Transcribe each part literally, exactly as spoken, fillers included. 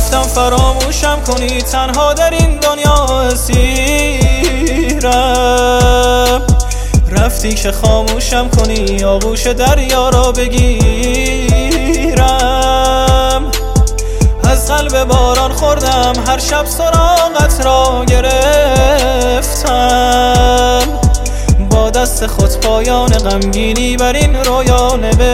رفتم فراموشم کنی، تنها در این دنیا اسیرم. رفتی که خاموشم کنی، آغوش دریا را بگیرم. از قلب باران خوردم، هر شب سراغت را گرفتم. با دست خود پایان غمگینی بر این رویا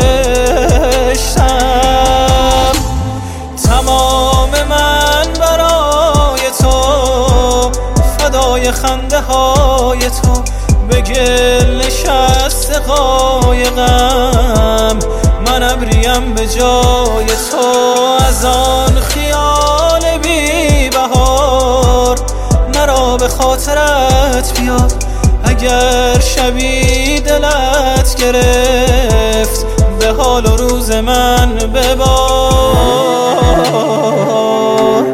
نوشتم. تمام من برای تو، فدای خنده های تو، به گل نشسته قایقم. من ابریم به جای تو، از آن خیال بی بهار مرا به خاطرت بیار. اگر شبی دلت گرفت، به حال و روز من ببار.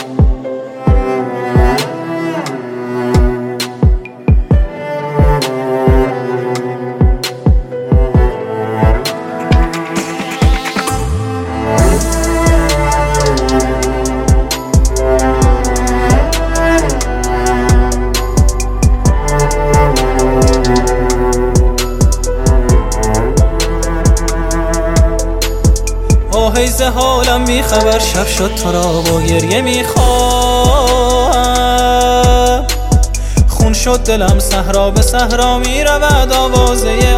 حیز حالم بی خبر، شب شد تو را با گریه میخواهم. خون شد دلم، صحرا به صحرا می رود آوازه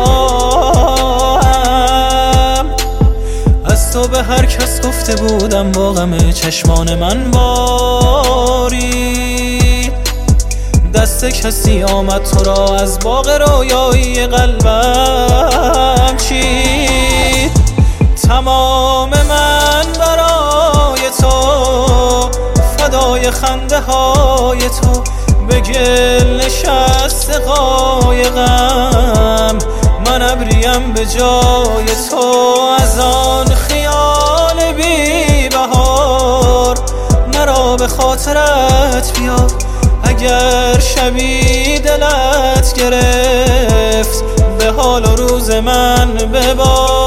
آهم. از تو به هر کس گفته بودم، با غم چشمان من باری. دست کسی آمد تو را از باغ رویایی قلبم چید. تمام من برای تو، فدای خنده های تو، به گل نشسته قایقم. من ابریم به جای تو، از آن خیال بی بهار مرا به خاطرت بیار. اگر شبی دلت گرفت، به حال و روز من ببار.